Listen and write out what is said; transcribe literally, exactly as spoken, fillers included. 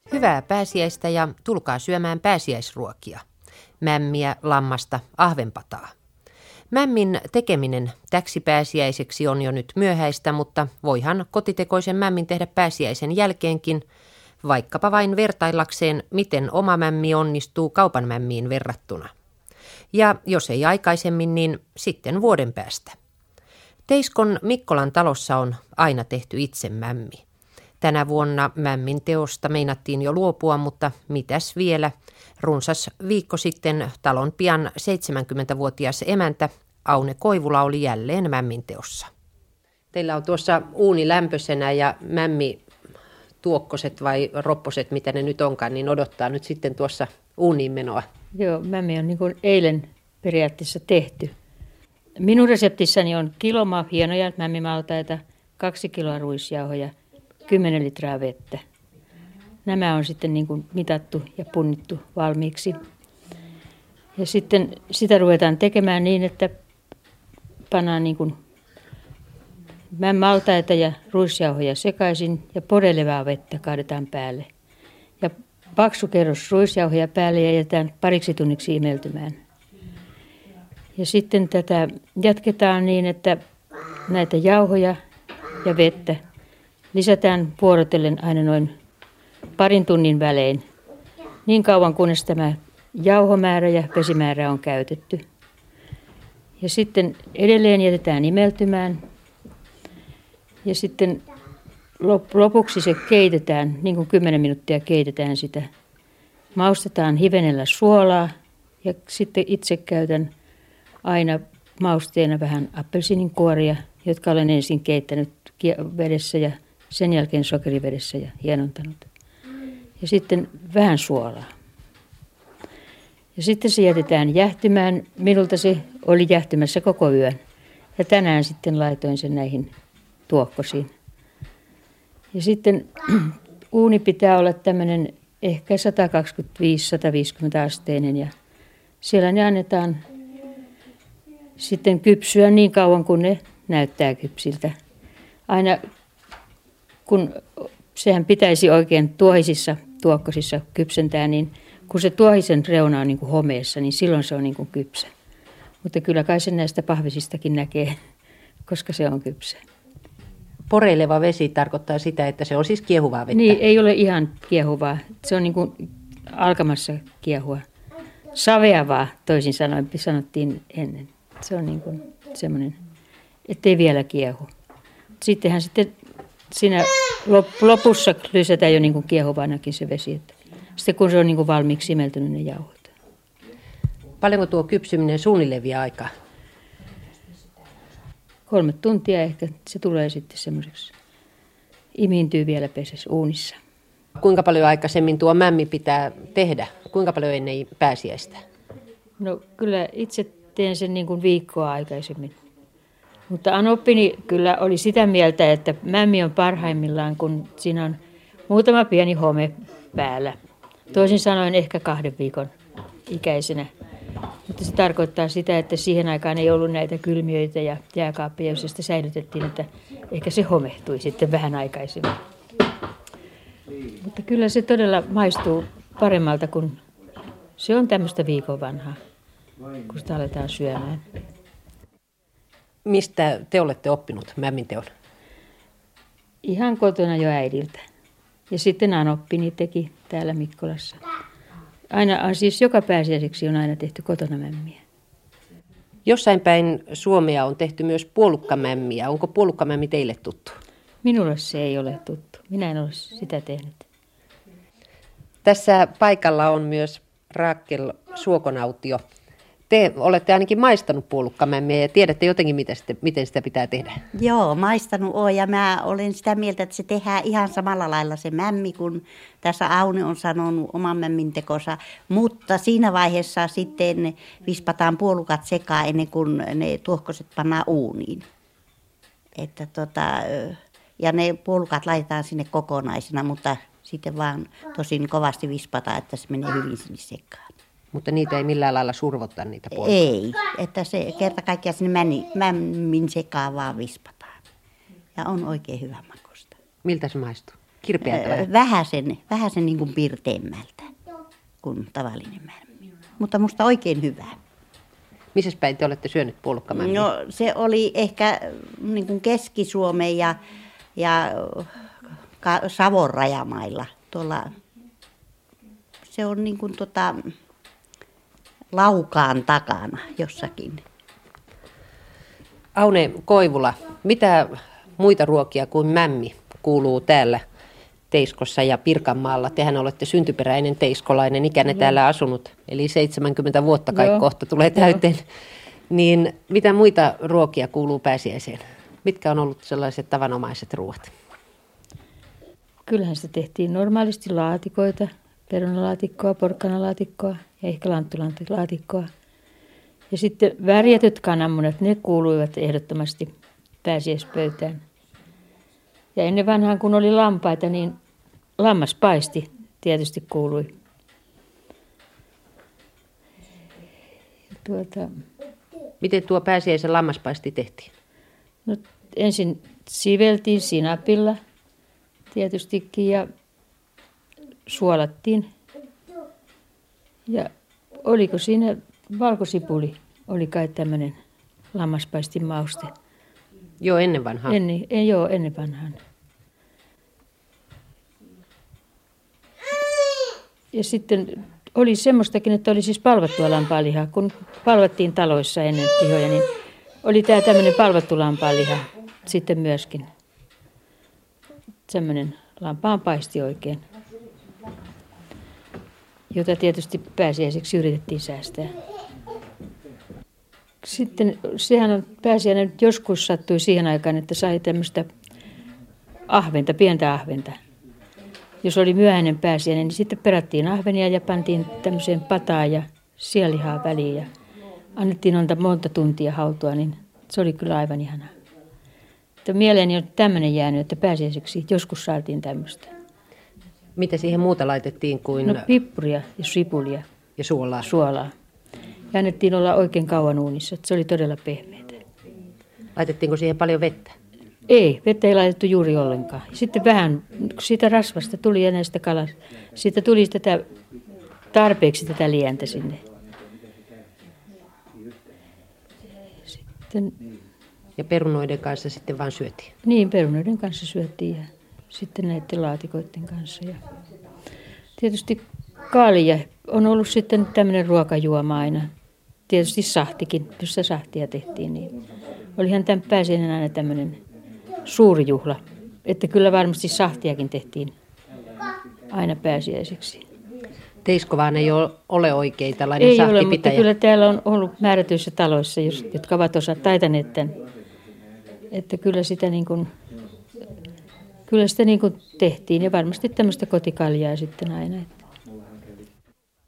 Hyvää pääsiäistä ja tulkaa syömään pääsiäisruokia. Mämmiä, lammasta, ahvenpataa. Mämmin tekeminen täksi pääsiäiseksi on jo nyt myöhäistä, mutta voihan kotitekoisen mämmin tehdä pääsiäisen jälkeenkin, vaikkapa vain vertaillakseen, miten oma mämmi onnistuu kaupan mämmiin verrattuna. Ja jos ei aikaisemmin, niin sitten vuoden päästä. Teiskon Mikkolan talossa on aina tehty itse mämmi. Tänä vuonna mämmin teosta meinattiin jo luopua, mutta mitäs vielä? Runsas viikko sitten talon pian seitsemänkymmentävuotias emäntä Aune Koivula oli jälleen mämmin teossa. Teillä on tuossa uuni lämpöisenä ja mämmi tuokkoset vai ropposet, mitä ne nyt onkaan, niin odottaa nyt sitten tuossa uuniin menoa. Joo, mämmi on niin kuin eilen periaatteessa tehty. Minun reseptissani on kiloma hienoja mämmimaltaita, kaksi kiloa ruisjauhoja, kymmenen litraa vettä. Nämä on sitten niin kuin mitattu ja punnittu valmiiksi. Ja sitten sitä ruvetaan tekemään niin, että pannaan niin kuin maltaita ja ruisjauhoja sekaisin ja podelevaa vettä kaadetaan päälle. Ja paksu kerros ruisjauhoja päälle ja jätetään pariksi tunniksi imeltymään. Ja sitten tätä jatketaan niin, että näitä jauhoja ja vettä lisätään vuorotellen aina noin parin tunnin välein, niin kauan kunnes tämä jauhomäärä ja vesimäärä on käytetty. Ja sitten edelleen jätetään imeltymään. Ja sitten lopuksi se keitetään, niin kuin kymmenen minuuttia keitetään sitä. Maustetaan hivenellä suolaa ja sitten itse käytän aina mausteena vähän appelsiininkuoria, jotka olen ensin keittänyt vedessä ja sen jälkeen sokerivedessä ja hienontanut. Ja sitten vähän suolaa. Ja sitten se jätetään jähtymään. Minulta se oli jähtymässä koko yön. Ja tänään sitten laitoin sen näihin tuokkosiin. Ja sitten uuni pitää olla tämmöinen ehkä sata kaksikymmentäviisi sata viisikymmentä asteinen. Ja siellä ne annetaan sitten kypsyä niin kauan, kun ne näyttää kypsiltä. Aina kun sehän pitäisi oikein tuohisissa tuokkosissa kypsentää, niin kun se tuohisen reuna on niin kuin homeessa, niin silloin se on niin kuin kypsä. Mutta kyllä kai sen näistä pahvisistakin näkee, koska se on kypsä. Poreileva vesi tarkoittaa sitä, että se on siis kiehuvaa vettä. Niin, ei ole ihan kiehuvaa. Se on niin kuin alkamassa kiehua. Saveavaa, toisin sanoen, sanottiin ennen. Se on niin kuin semmoinen, ettei vielä kiehu. Sittenhän sitten siinä lopussa lysätään jo niin kuin kiehuvanakin se vesi. Sitten kun se on niin kuin valmiiksi imeltynyt ne jauhot. Paljonko tuo kypsyminen suunnilleen vie aikaa? Kolme tuntia ehkä se tulee sitten semmoiseksi. Imiintyy vielä pesessä uunissa. Kuinka paljon aikaisemmin tuo mämmi pitää tehdä? Kuinka paljon ennen pääsiäistä? No kyllä itse teen sen niin kuin viikkoa aikaisemmin. Mutta anoppini kyllä oli sitä mieltä, että mämmi on parhaimmillaan, kun siinä on muutama pieni home päällä. Toisin sanoen ehkä kahden viikon ikäisenä. Mutta se tarkoittaa sitä, että siihen aikaan ei ollut näitä kylmiöitä ja jääkaappeja, joissa sitä säilytettiin, että ehkä se homehtui sitten vähän aikaisemmin. Mutta kyllä se todella maistuu paremmalta, kun se on tämmöistä viikon vanhaa, kun sitä aletaan syömään. Mistä te olette oppinut mämmin teon? Ihan kotona jo äidiltä. Ja sitten anoppini teki täällä Mikkolassa. Aina, siis joka pääsiäiseksi on aina tehty kotona mämmiä. Jossain päin Suomea on tehty myös puolukkamämmiä. Onko puolukkamämmi teille tuttu? Minulle se ei ole tuttu. Minä en ole sitä tehnyt. Tässä paikalla on myös Raakel Suokonautio. Te olette ainakin maistanut puolukkamämmiä ja tiedätte jotenkin, miten sitä, miten sitä pitää tehdä. Joo, maistanut olen ja mä olen sitä mieltä, että se tehdään ihan samalla lailla se mämmi, kun tässä Aune on sanonut oman mämmin tekonsa. Mutta siinä vaiheessa sitten vispataan puolukat sekaan ennen kuin ne tuohkoset pannaan uuniin. Että tota, ja ne puolukat laitetaan sinne kokonaisena, mutta sitten vaan tosin kovasti vispataan, että se menee hyvin sinne sekaan. Mutta niitä ei millään lailla survottaa niitä puolukkaa. Ei, että se kerta kaikkiaan sinne mämmin sekaan vaan vispataan. Ja on oikein hyvän makuista. Miltä se maistuu? Kirpeältä vähän? Vähäsen, vähäsen niin kuin pirteemmältä kuin tavallinen mämmi. Mutta musta oikein hyvä. Missäs päin te olette syönyt puolukkamämmiä? No se oli ehkä niin kuin Keski-Suomen ja, ja Savon rajamailla. Tuolla, se on niin kuin tota, Laukaan takana jossakin. Aune Koivula, mitä muita ruokia kuin mämmi kuuluu täällä Teiskossa ja Pirkanmaalla? Tehän olette syntyperäinen teiskolainen, ikänne Joo. täällä asunut, eli seitsemänkymmentä vuotta kai Joo. kohta tulee täyteen. Niin mitä muita ruokia kuuluu pääsiäiseen? Mitkä on ollut sellaiset tavanomaiset ruoat? Kyllähän se tehtiin normaalisti laatikoita, perunalaatikkoa, porkkanalaatikkoa ja ehkä lanttulantilaatikkoa. Ja sitten värjätyt kananmunat, ne kuuluivat ehdottomasti pääsiäispöytään. Ja ennen vanhaan, kun oli lampaita, niin lammaspaisti tietysti kuului. Ja tuota, Miten tuo pääsiäisen lammaspaisti tehtiin? no, ensin siveltiin sinapilla tietystikin ja suolattiin. Ja oliko siinä valkosipuli, oli kai tämmöinen lammaspaistin mauste. Joo, ennen vanhaa. Ennen, ei joo, ennen vanhaan. Ja sitten oli semmoistakin, että oli siis palvattua lampaanlihaa. Kun palvattiin taloissa ennen lihoja, niin oli tämä tämmöinen palvattu lampaanliha sitten myöskin. Semmoinen lampaanpaisti oikein, jota tietysti pääsiäiseksi yritettiin säästää. Sitten sehän on pääsiäinen, joskus sattui siihen aikaan, että sai tämmöistä ahventa, pientä ahventa. Jos oli myöhäinen pääsiäinen, niin sitten perattiin ahvenia ja pantiin tämmöiseen pataan ja sianlihaa väliin. Ja annettiin monta, monta tuntia hautua, niin se oli kyllä aivan ihanaa. Että mieleeni on tämmöinen jäänyt, että pääsiäiseksi joskus saatiin tämmöistä. Mitä siihen muuta laitettiin kuin No pippuria ja sipulia, ja suolaa? suolaa. Ja annettiin olla oikein kauan uunissa, että se oli todella pehmeää. Laitettiinko siihen paljon vettä? Ei, vettä ei laitettu juuri ollenkaan. Sitten vähän, kun siitä rasvasta tuli ja näistä kalasta, siitä tuli tätä, tarpeeksi tätä lientä sinne. Sitten, Ja perunoiden kanssa sitten vaan syötiin? niin, perunoiden kanssa syötiin ja sitten näiden laatikoiden kanssa. Ja tietysti kalja on ollut sitten tämmöinen ruokajuoma aina. Tietysti sahtikin, jossa sahtia tehtiin, niin olihan tämän pääsiäinen aina tämmöinen suuri juhla. Että kyllä varmasti sahtiakin tehtiin aina pääsiäiseksi. Teisko vaan ei ole oikein tällainen Ei ole, mutta sahtipitäjä. kyllä täällä on ollut määrätyissä taloissa, jotka ovat osa taitaneet tämän. Että kyllä sitä niin kuin, kyllä sitä niin kuin tehtiin ja varmasti tämmöistä kotikaljaa sitten aina. Että